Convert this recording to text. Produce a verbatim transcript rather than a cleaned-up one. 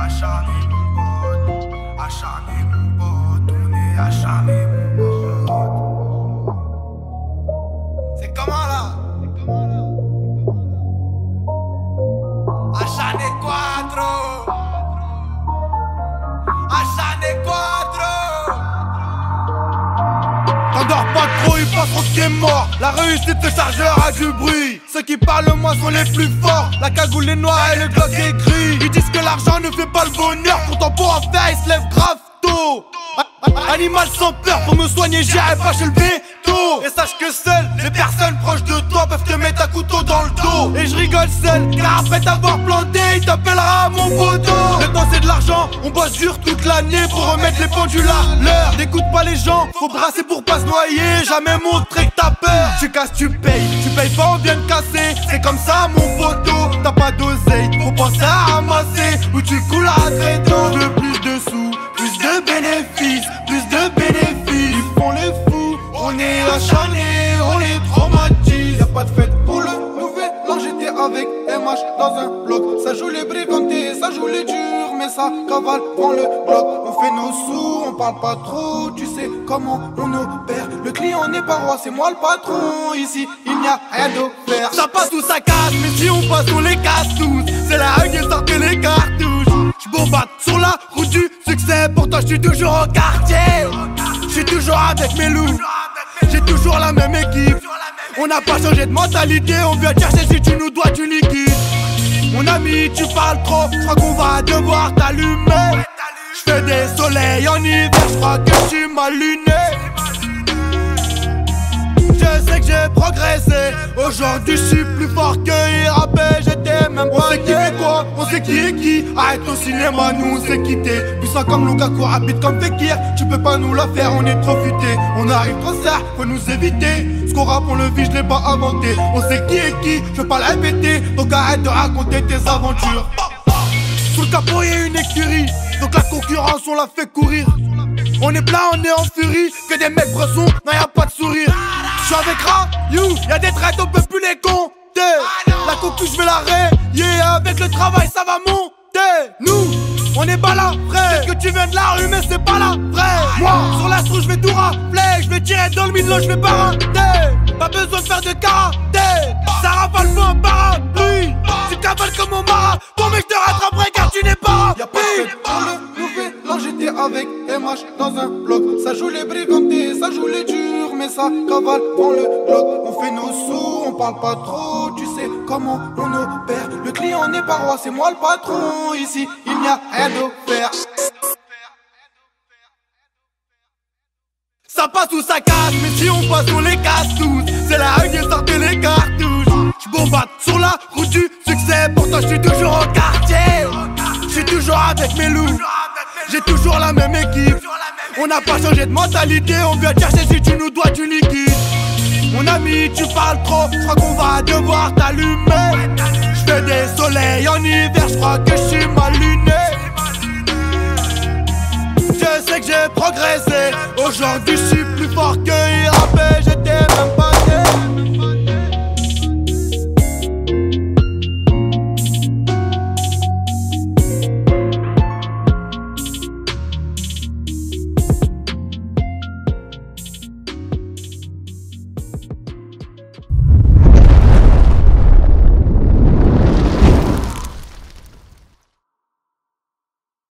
acharné mon pote, acharné mon pote, on est acharné mon pote. C'est comment là? Acharné quattro, acharné quattro. T'endors pas trop, ils penseront que t'es mort. La réussite de chargeur a du bruit. Ceux qui parlent moins sont les plus forts. La cagoule est noire et le Glock est gris. Ils disent que l'argent ne fait pas le bonheur. Pourtant pour en faire ils se lèvent grave tôt. Animal sans peur, pour me soigner j'irai pas chez le béto. Et sache que seules les personnes proches de toi peuvent te mettre un couteau dans le dos. Et je rigole seul, car après t'avoir planté, il t'appellera mon poteau. Le temps c'est de l'argent, on bosse dur toute l'année pour remettre les pendules à l'heure. N'écoute pas les gens, faut brasser pour pas se noyer. Jamais montrer que t'as peur. Tu casses, tu payes, tu payes pas, on vient de casser. C'est comme ça mon poteau, t'as pas d'oseille, faut penser à ramasser. Ou tu coules à traîneau. Je veux plus de sous, plus de bénéfices, plus de bénéfices. Ils font les fous, on est acharnés, on les traumatise. Y'a pas de fête pour le nouvel an, j'étais avec M H dans un bloc. Ça joue les brigantés, ça joue les durs, mais ça cavale, prend le bloc. On fait nos sous, on parle pas trop, tu sais comment on opère. Le client n'est pas roi, c'est moi le patron. Ici, il n'y a rien d'offert. Ça passe ou ça casse, mais si on passe, on les casse tous. C'est la rue qui sort que les cartouches. J'bombarde sur la route du succès, pourtant j'suis toujours au quartier. J'suis toujours avec mes loups, j'ai toujours la même équipe. On n'a pas changé de mentalité, on vient te chercher si tu nous dois du liquide. Mon ami, tu parles trop, j'crois qu'on va devoir t'allumer. J'fais des soleils en hiver, j'crois que j'suis mal luné. Je sais que j'ai progressé, aujourd'hui j'suis plus fort que hier. Rappel, j'étais même pas. On sait qui fait quoi, on sait qui est qui. Arrête au cinéma, nous on s'est quitté. Puissant comme Lukaku, rapide comme Fekir. Tu peux pas nous la faire, on est trop futé. On arrive trop ça, faut nous éviter. Ce qu'on rappe, on le vit, je l'ai pas inventé. On sait qui est qui, je veux pas le répéter. Donc arrête de raconter tes aventures. Sous le capot y'a une écurie, donc la concurrence on la fait courir. On est plein, on est en furie, que des mecs bressons, non y'a pas de sourire. J'suis avec Ra, you, y'a des traites, on peut plus les compter. La concu j'vais la rayer, avec le travail ça va monter. Nous, on est pas là, frère. Peut-être que tu viens de la rue mais c'est pas la vraie. Moi, sur la je j'vais tout rafler, j'vais tirer dans le milieu, j'vais pas rater. Pas besoin de faire de karaté, ça rafale pas un parapluie. Tu cavales comme au mara, bon mais j'te rattraperai car tu n'es pas rapide. Y'a pas de fête pour le nouvel an, j'étais avec M H dans un bloc. Ça joue les brigantés, ça joue les durs, mais ça cavale, prend le bloc. On fait nos sous, on parle pas trop, tu sais comment on opère. Le client n'est pas roi, c'est moi le patron. Ici, il n'y a rien d'offert. Ça passe ou ça casse, mais si on passe, on les casse tous. C'est la rue qui sort que les cartouches. J'bombarde sur la route du succès, pourtant j'suis toujours au quartier. J'suis toujours avec mes loups, j'ai toujours la même équipe. On n'a pas changé de mentalité, on vient te chercher si tu nous dois du liquide. Mon ami, tu parles trop, j'crois qu'on va devoir t'allumer. J'fais des soleils en hiver, j'crois que j'suis mal luné. Je sais que j'ai progressé, aujourd'hui j'suis plus fort que hier.